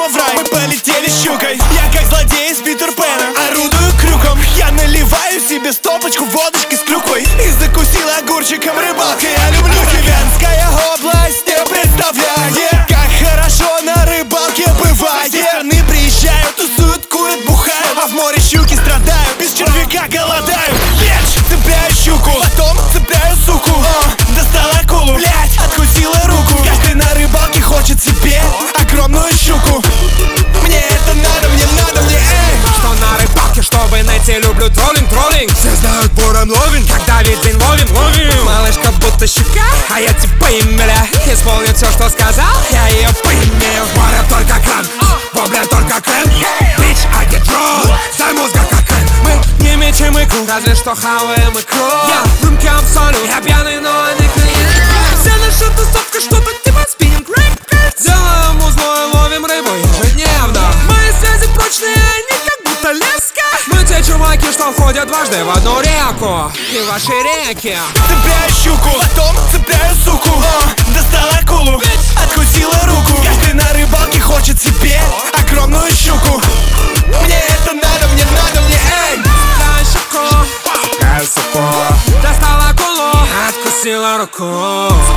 прямо в рай. Мы полетели щукой, я как злодей из Питер Пэна, орудую крюком. Я наливаю себе стопочку водочки с клюквой и закусил огурчиком рыбалкой. Я люблю Венская область, не представляет, как хорошо на рыбалке бывает. Со стороны приезжают, тусуют, курят, бухают, а в море щуки страдают, без червяка голодают. Лечь, цепляю щуку, потом цепляю суку. Достала акулу, блять, откусила руку. Каждый на рыбалке хочет себе огромную щуку. Мне это надо, мне надо, мне эй. Что на рыбалке, чтобы найти, люблю троллинг. Все знают буром ловим, когда виден ловим. Малышка будто щука, а я типа имеля. Исполню все, что сказал, я ее поимею. В море только кран, вобле только крем. Bitch, I get drunk, дай мозга как крем. Мы не мечем икру, разве что хаваем икру. Я в рюмке абсолют, я пьяный, но не клиент. Вся наша тусовка, что-то типа спиннинг рекорд. Делаем узло и ловим рыбу ежедневно. Мои связи прочные, они как будто леска. Мы те чуваки, что входят дважды в одну реку. И ваши реки. Цепляю щуку, потом цепляю суку. Достала акулу, откусила руку. Каждый на рыбалке хочет себе огромную щуку. Мне это надо, мне надо, мне эй. Цепляю щуку, цепляю суку. Достала акулу, откусила руку.